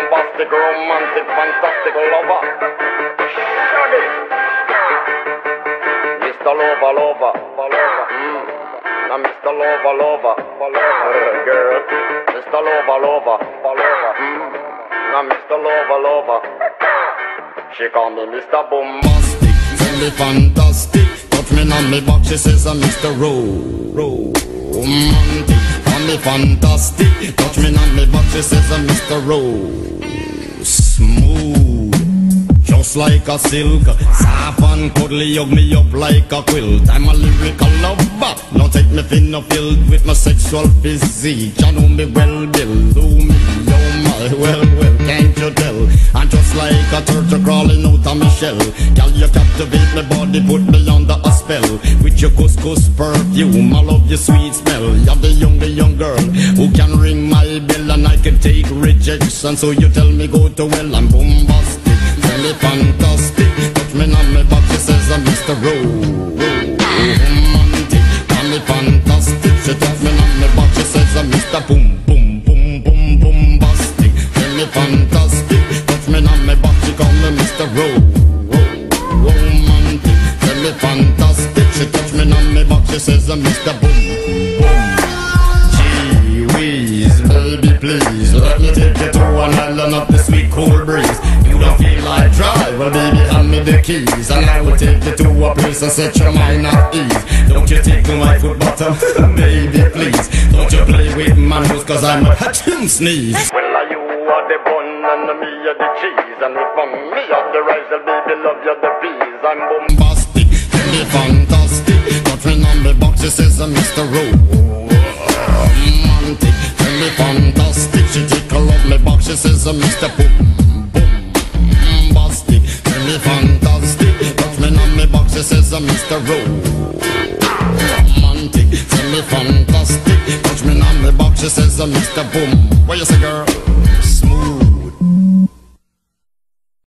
bombastic, romantic, fantastic lover. Shaggy. Mr. Lover, lover, lover. Now Mr. Lover, lover, lover, girl. Mr. Lover, lover, lover. Now Mr. Lover, lover. She call me Mr. Bombastic, tell me fantastic. Touch me on me back, she says I'm Mr. Romantic. Call me fantastic. Touch me on me back, she says I'm Mr. Smooth, just like a silk. Soft and cuddly, hug me up like a quilt. I'm a lyrical lover. Now take me thin or filled with my sexual physique. You know me well, Bill. Do me, oh my, well, can't you tell? I'm just like a turtle crawling out of my shell. Girl, you captivate my body, put me under a spell. With your couscous perfume, I love your sweet smell. You're the young girl who can ring my bell, and I can take rejection. So you tell me go to hell. I'm bombastic, tell me fantastic. Touch me on my back, she says I'm Mr. Romantic. Tell me fantastic. She touch me on my back, she says I'm Mr. Boom, boom, boom, boom, bombastic. Tell me fantastic. Touch me on my back, she call me Mr. Romantic. Tell me fantastic. She touch me on my back, she says I'm Mr. Boom, boom. Gee whiz, baby please, let me take you to an island of the sweet cool breeze. You don't feel like drive, well baby hand me the keys, and I will take you to a place and set your mind at ease. Don't you take me my foot bottom, baby please. Don't you play with my nose, cause I'm a hatching sneeze. Well you are the bun and me are the cheese, and if I'm me are the rice, well baby love you the peas. I'm bombastic, tell me fantastic. Touch me on the box, she says I'm Mr. Romantic. Tell me fantastic, she take a love me box, she says I'm Mr. Bombastic. Tell me fantastic, touch me on me box, she says I'm Mr. Romantic. Tell me fantastic, touch me on me box, she says I'm Mr. Boom. What you say, girl?